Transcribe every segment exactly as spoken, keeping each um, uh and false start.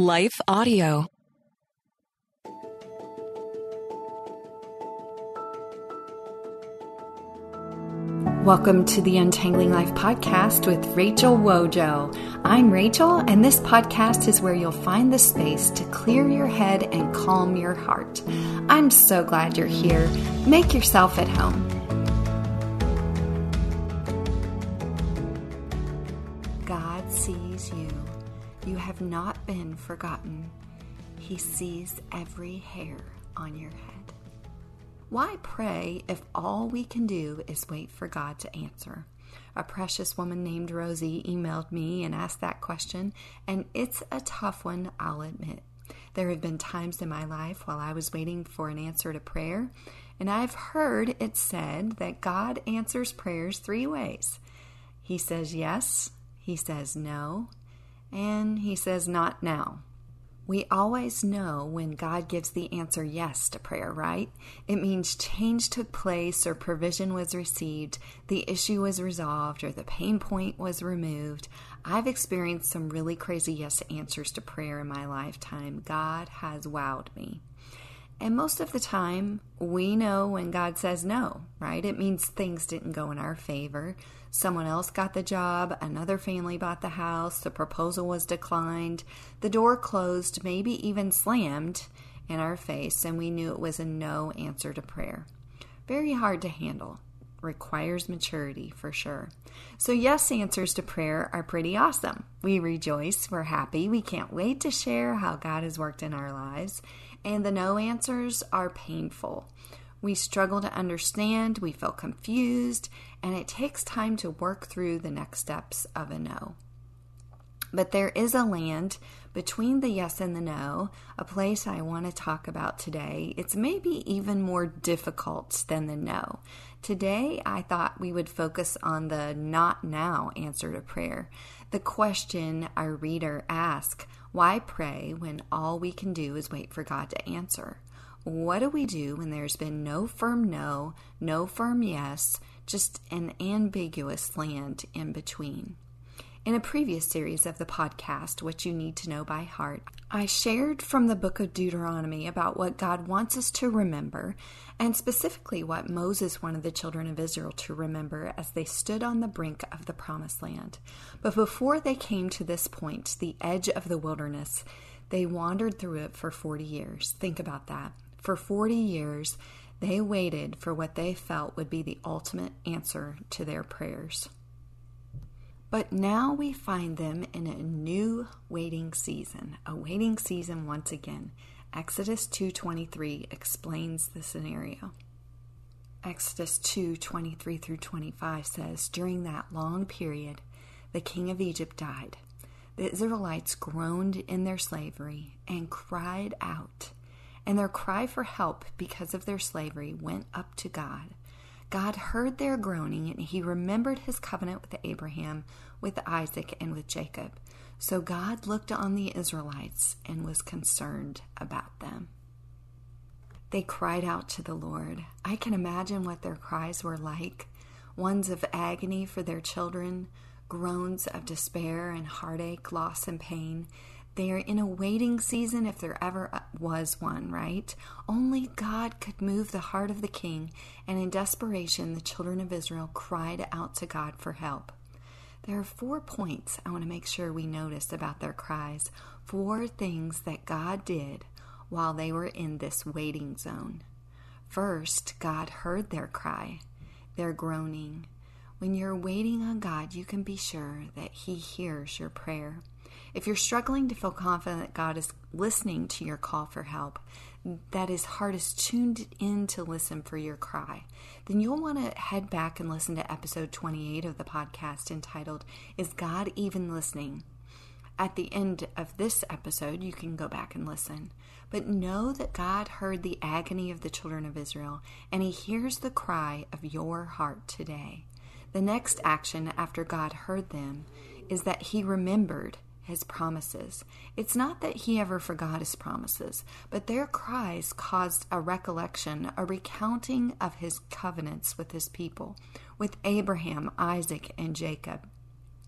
Life Audio. Welcome to the Untangling Life podcast with Rachel Wojo. I'm Rachel, and this podcast is where you'll find the space to clear your head and calm your heart. I'm so glad you're here. Make yourself at home. God sees you. You have not been forgotten. He sees every hair on your head. Why pray if all we can do is wait for God to answer? A precious woman named Rosie emailed me and asked that question, and it's a tough one, I'll admit. There have been times in my life while I was waiting for an answer to prayer, and I've heard it said that God answers prayers three ways. He says yes, He says no, and He says not now. We always know when God gives the answer yes to prayer, right? It means change took place or provision was received, the issue was resolved, or the pain point was removed. I've experienced some really crazy yes answers to prayer in my lifetime. God has wowed me. And most of the time, we know when God says no, right? It means things didn't go in our favor. Someone else got the job, another family bought the house, the proposal was declined, the door closed, maybe even slammed in our face, and we knew it was a no answer to prayer. Very hard to handle. Requires maturity for sure. So yes, answers to prayer are pretty awesome. We rejoice, we're happy, we can't wait to share how God has worked in our lives. And the no answers are painful. We struggle to understand, we feel confused, and it takes time to work through the next steps of a no. But there is a land between the yes and the no, a place I want to talk about today. It's maybe even more difficult than the no. Today, I thought we would focus on the not now answer to prayer. The question our reader asks, why pray when all we can do is wait for God to answer? What do we do when there's been no firm no, no firm yes, just an ambiguous land in between? In a previous series of the podcast, What You Need to Know by Heart, I shared from the book of Deuteronomy about what God wants us to remember, and specifically what Moses wanted the children of Israel to remember as they stood on the brink of the promised land. But before they came to this point, the edge of the wilderness, they wandered through it for forty years. Think about that. For forty years, they waited for what they felt would be the ultimate answer to their prayers. But now we find them in a new waiting season, a waiting season once again. Exodus two twenty-three explains the scenario. Exodus two twenty-three through twenty-five says, during that long period, the king of Egypt died. The Israelites groaned in their slavery and cried out, and their cry for help because of their slavery went up to God. God heard their groaning, and He remembered His covenant with Abraham, with Isaac, and with Jacob. So God looked on the Israelites and was concerned about them. They cried out to the Lord. I can imagine what their cries were like. Ones of agony for their children, groans of despair and heartache, loss and pain. They are in a waiting season if there ever was one, right? Only God could move the heart of the king, and in desperation, the children of Israel cried out to God for help. There are four points I want to make sure we notice about their cries. Four things that God did while they were in this waiting zone. First, God heard their cry, their groaning. When you're waiting on God, you can be sure that He hears your prayer. If you're struggling to feel confident that God is listening to your call for help, that His heart is tuned in to listen for your cry, then you'll want to head back and listen to episode twenty-eight of the podcast entitled, Is God Even Listening? At the end of this episode, you can go back and listen. But know that God heard the agony of the children of Israel, and He hears the cry of your heart today. The next action after God heard them is that He remembered His promises. It's not that He ever forgot His promises, but their cries caused a recollection, a recounting of His covenants with His people, with Abraham, Isaac, and Jacob.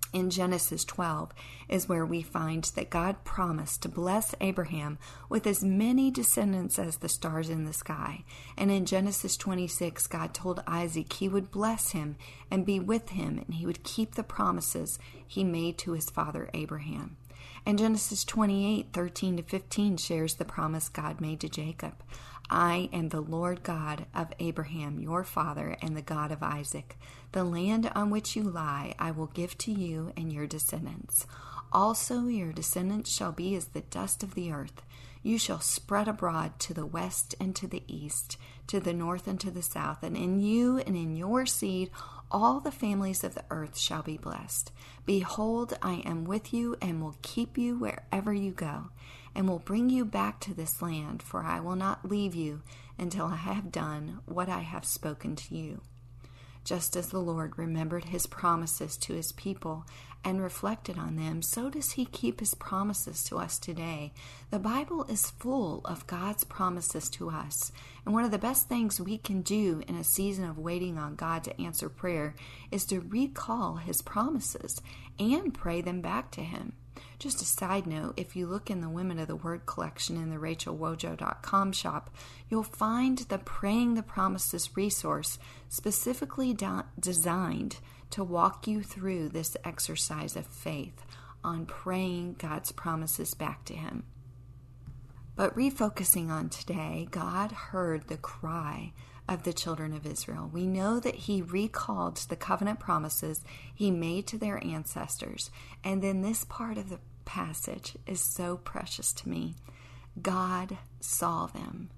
In Genesis twelve is where we find that God promised to bless Abraham with as many descendants as the stars in the sky. And in Genesis twenty-six, God told Isaac he would bless him and be with him, and he would keep the promises he made to his father Abraham. And Genesis twenty-eight, thirteen to fifteen shares the promise God made to Jacob. I am the Lord God of Abraham, your father, and the God of Isaac. The land on which you lie I will give to you and your descendants. Also your descendants shall be as the dust of the earth. You shall spread abroad to the west and to the east, to the north and to the south, and in you and in your seed all the families of the earth shall be blessed. Behold, I am with you and will keep you wherever you go, and will bring you back to this land, for I will not leave you until I have done what I have spoken to you. Just as the Lord remembered his promises to his people and reflected on them, so does he keep his promises to us today. The Bible is full of God's promises to us, and one of the best things we can do in a season of waiting on God to answer prayer is to recall his promises and pray them back to him. Just a side note, if you look in the Women of the Word collection in the rachel wojo dot com shop, you'll find the Praying the Promises resource specifically de- designed to walk you through this exercise of faith on praying God's promises back to him. But refocusing on today, God heard the cry of the children of Israel. We know that he recalled the covenant promises he made to their ancestors. And then this part of the passage is so precious to me. God saw them.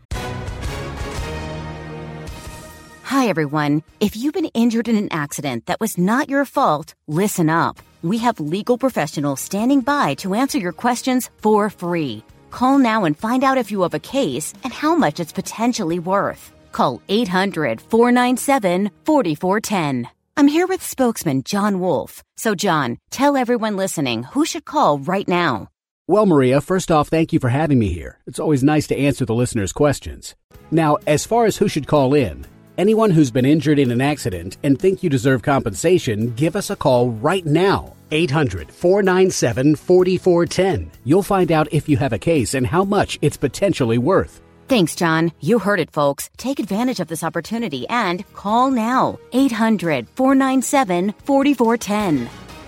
Hi, everyone. If you've been injured in an accident that was not your fault, listen up. We have legal professionals standing by to answer your questions for free. Call now and find out if you have a case and how much it's potentially worth. Call eight hundred, four nine seven, four four one zero. I'm here with spokesman John Wolf. So, John, tell everyone listening who should call right now. Well, Maria, first off, thank you for having me here. It's always nice to answer the listeners' questions. Now, as far as who should call in, anyone who's been injured in an accident and think you deserve compensation, give us a call right now. eight hundred, four nine seven, four four one zero. You'll find out if you have a case and how much it's potentially worth. Thanks, John. You heard it, folks. Take advantage of this opportunity and call now. eight hundred, four nine seven, four four one zero.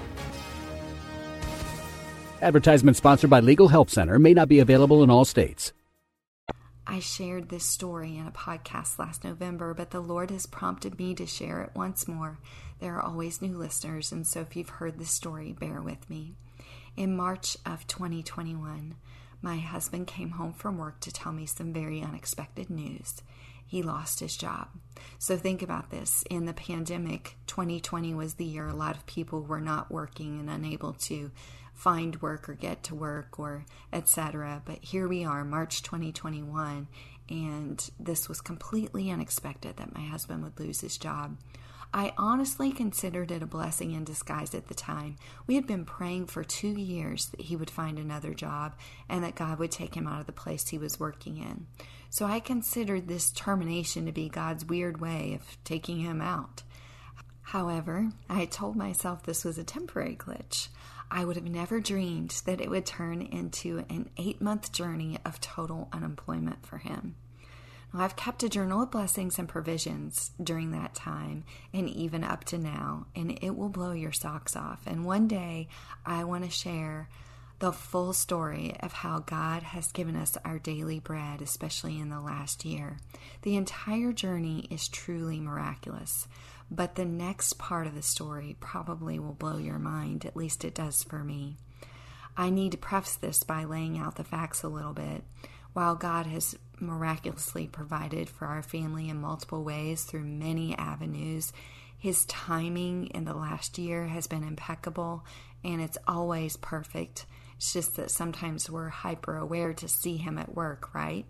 Advertisement sponsored by Legal Help Center. May not be available in all states. I shared this story in a podcast last November, but the Lord has prompted me to share it once more. There are always new listeners, and so if you've heard this story, bear with me. In March of twenty twenty-one, my husband came home from work to tell me some very unexpected news. He lost his job. So think about this. In the pandemic, twenty twenty was the year a lot of people were not working and unable to find work or get to work or et cetera. But here we are, March twenty twenty-one, and this was completely unexpected that my husband would lose his job. I honestly considered it a blessing in disguise at the time. We had been praying for two years that he would find another job and that God would take him out of the place he was working in. So I considered this termination to be God's weird way of taking him out. However, I told myself this was a temporary glitch. I would have never dreamed that it would turn into an eight-month journey of total unemployment for him. Now, I've kept a journal of blessings and provisions during that time and even up to now, and it will blow your socks off. And one day, I want to share the full story of how God has given us our daily bread, especially in the last year. The entire journey is truly miraculous. But the next part of the story probably will blow your mind, at least it does for me. I need to preface this by laying out the facts a little bit. While God has miraculously provided for our family in multiple ways through many avenues, His timing in the last year has been impeccable, and it's always perfect. It's just that sometimes we're hyper aware to see Him at work, right?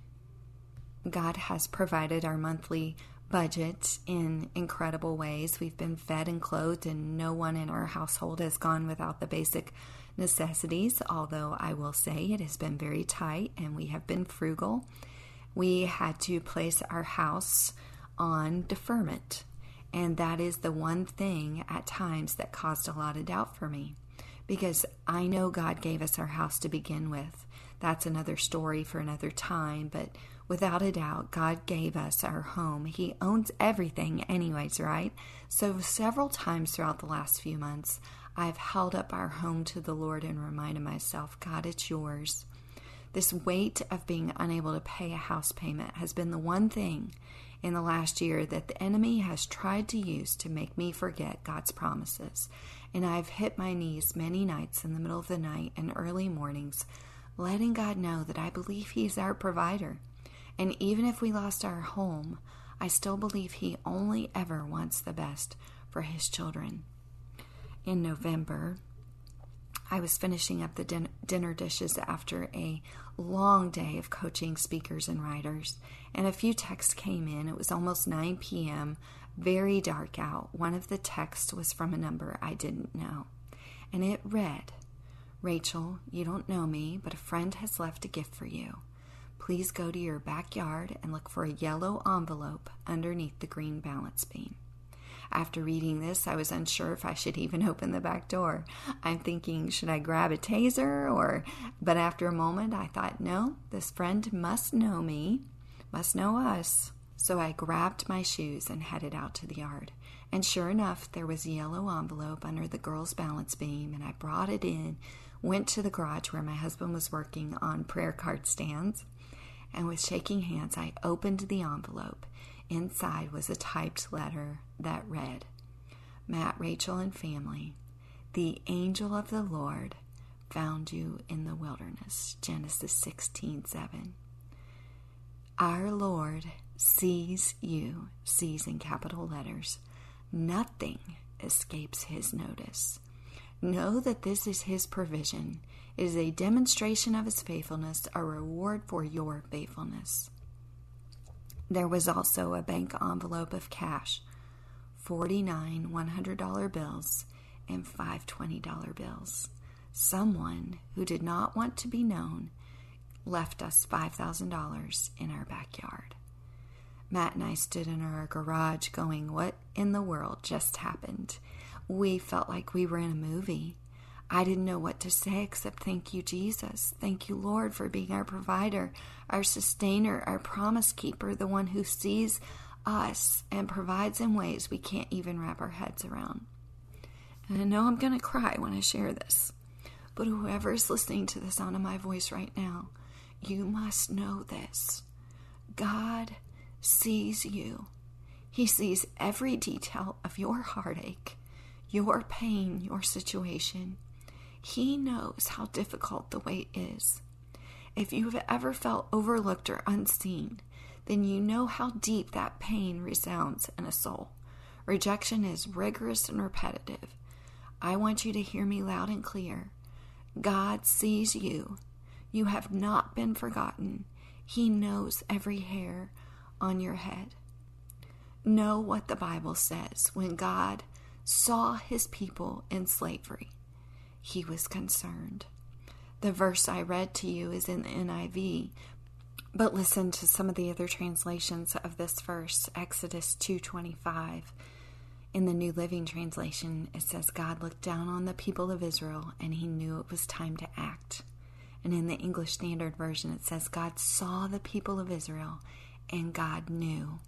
God has provided our monthly budget in incredible ways. We've been fed and clothed, and no one in our household has gone without the basic necessities, although I will say it has been very tight and we have been frugal. We had to place our house on deferment, And that is the one thing at times that caused a lot of doubt for me, because I know God gave us our house to begin with. That's another story for another time, but without a doubt, God gave us our home. He owns everything anyways, right? So several times throughout the last few months, I've held up our home to the Lord and reminded myself, God, it's yours. This weight of being unable to pay a house payment has been the one thing in the last year that the enemy has tried to use to make me forget God's promises. And I've hit my knees many nights in the middle of the night and early mornings, letting God know that I believe He's our provider. And even if we lost our home, I still believe He only ever wants the best for His children. In November, I was finishing up the din- dinner dishes after a long day of coaching speakers and writers, and a few texts came in. It was almost nine p.m., very dark out. One of the texts was from a number I didn't know, and it read, Rachel, you don't know me, but a friend has left a gift for you. Please go to your backyard and look for a yellow envelope underneath the green balance beam. After reading this, I was unsure if I should even open the back door. I'm thinking, should I grab a taser or... But after a moment, I thought, no, this friend must know me, must know us. So I grabbed my shoes and headed out to the yard. And sure enough, there was a yellow envelope under the girl's balance beam, and I brought it in, went to the garage where my husband was working on prayer card stands, and with shaking hands, I opened the envelope. Inside was a typed letter that read, Matt, Rachel, and family, the angel of the Lord found you in the wilderness. Genesis sixteen seven. Our Lord sees you, sees in capital letters. Nothing escapes His notice. Know that this is His provision. It is a demonstration of His faithfulness, a reward for your faithfulness. There was also a bank envelope of cash, forty-nine one hundred dollar bills and five twenty dollar bills. Someone who did not want to be known left us five thousand dollars in our backyard. Matt and I stood in our garage going, what in the world just happened? We felt like we were in a movie. I didn't know what to say except thank you, Jesus. Thank you, Lord, for being our provider, our sustainer, our promise keeper, the one who sees us and provides in ways we can't even wrap our heads around. And I know I'm going to cry when I share this, but whoever is listening to the sound of my voice right now, you must know this. God sees you. He sees every detail of your heartache, your pain, your situation. He knows how difficult the wait is. If you've ever felt overlooked or unseen, then you know how deep that pain resounds in a soul. Rejection is rigorous and repetitive. I want you to hear me loud and clear. God sees you. You have not been forgotten. He knows every hair on your head. Know what the Bible says. When God saw His people in slavery, He was concerned. The verse I read to you is in the N I V, but listen to some of the other translations of this verse. Exodus two twenty-five. In the New Living Translation, it says, God looked down on the people of Israel and He knew it was time to act. And in the English Standard Version, it says, God saw the people of Israel and God knew.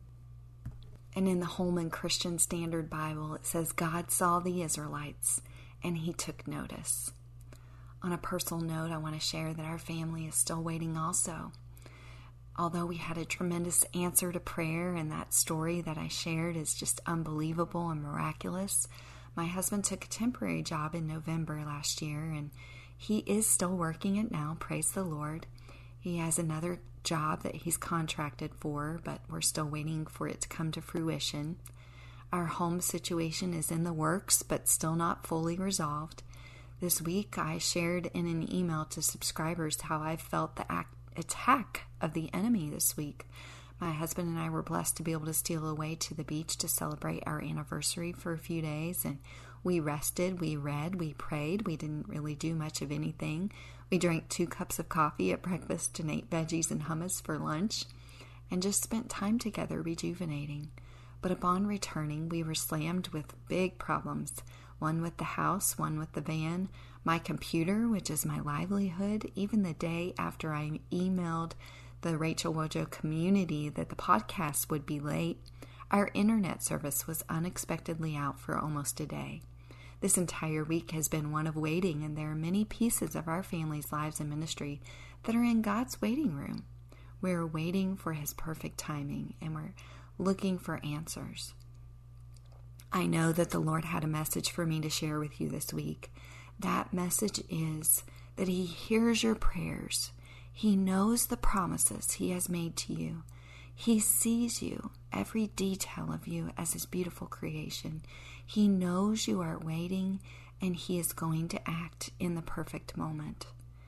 And in the Holman Christian Standard Bible, it says, God saw the Israelites and He took notice. On a personal note, I want to share that our family is still waiting also. Although we had a tremendous answer to prayer, and that story that I shared is just unbelievable and miraculous, my husband took a temporary job in November last year, and he is still working it now, praise the Lord. He has another job that he's contracted for, but we're still waiting for it to come to fruition. Our home situation is in the works, but still not fully resolved. This week, I shared in an email to subscribers how I felt the act attack of the enemy this week. My husband and I were blessed to be able to steal away to the beach to celebrate our anniversary for a few days, and we rested, we read, we prayed. We didn't really do much of anything. We drank two cups of coffee at breakfast and ate veggies and hummus for lunch, and just spent time together rejuvenating. But upon returning, we were slammed with big problems. One with the house, one with the van, my computer, which is my livelihood. Even the day after I emailed the Rachel Wojo community that the podcast would be late, our internet service was unexpectedly out for almost a day. This entire week has been one of waiting, and there are many pieces of our family's lives and ministry that are in God's waiting room. We're waiting for His perfect timing, and we're looking for answers. I know that the Lord had a message for me to share with you this week. That message is that He hears your prayers. He knows the promises He has made to you. He sees you, every detail of you, as His beautiful creation. He knows you are waiting, and He is going to act in the perfect moment.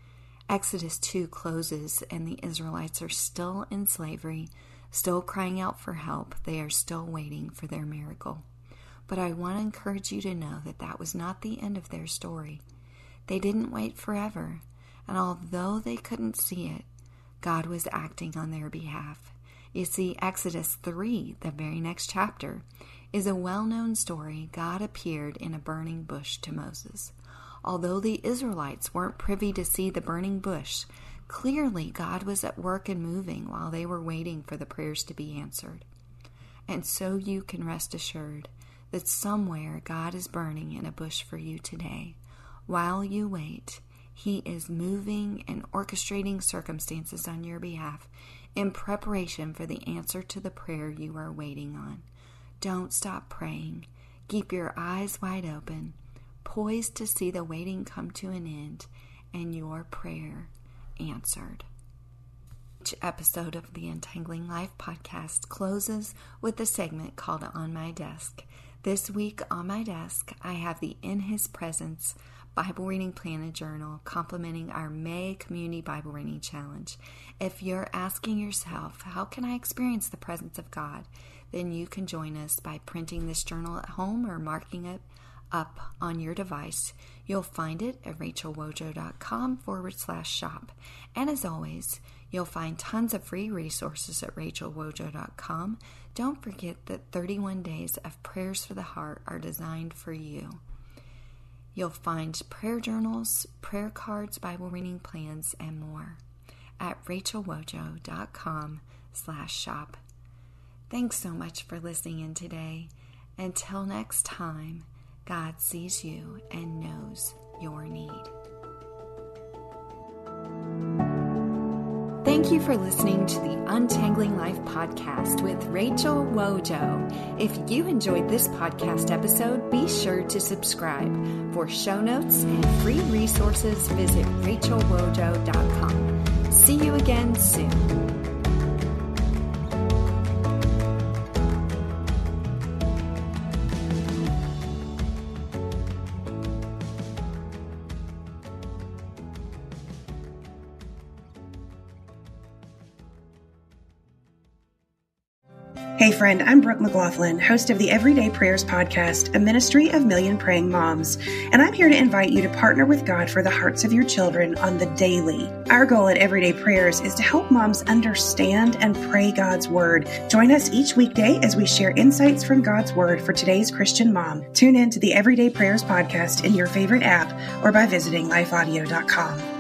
Exodus two closes, and the Israelites are still in slavery, still crying out for help. They are still waiting for their miracle. But I want to encourage you to know that that was not the end of their story. They didn't wait forever, and although they couldn't see it, God was acting on their behalf. You see, Exodus three, the very next chapter, is a well-known story. God appeared in a burning bush to Moses. Although the Israelites weren't privy to see the burning bush, clearly God was at work and moving while they were waiting for the prayers to be answered. And so you can rest assured that somewhere God is burning in a bush for you today. While you wait, He is moving and orchestrating circumstances on your behalf in preparation for the answer to the prayer you are waiting on. Don't stop praying. Keep your eyes wide open, poised to see the waiting come to an end and your prayer answered. Each episode of the Untangling Life podcast closes with a segment called On My Desk. This week on my desk, I have the In His Presence Bible Reading Plan and Journal complementing our May Community Bible Reading Challenge. If you're asking yourself, how can I experience the presence of God? Then you can join us by printing this journal at home or marking it up on your device. You'll find it at rachelwojo.com forward slash shop. And as always, you'll find tons of free resources at rachelwojo dot com. Don't forget that thirty-one days of prayers for the heart are designed for you. You'll find prayer journals, prayer cards, Bible reading plans, and more at rachelwojo.com slash shop. Thanks so much for listening in today. Until next time, God sees you and knows your need. Thank you for listening to the Untangling Life podcast with Rachel Wojo. If you enjoyed this podcast episode, be sure to subscribe. For show notes and free resources, visit rachel wojo dot com. See you again soon. Hey friend, I'm Brooke McLaughlin, host of the Everyday Prayers podcast, a ministry of million praying moms, and I'm here to invite you to partner with God for the hearts of your children on the daily. Our goal at Everyday Prayers is to help moms understand and pray God's Word. Join us each weekday as we share insights from God's Word for today's Christian mom. Tune in to the Everyday Prayers podcast in your favorite app or by visiting life audio dot com.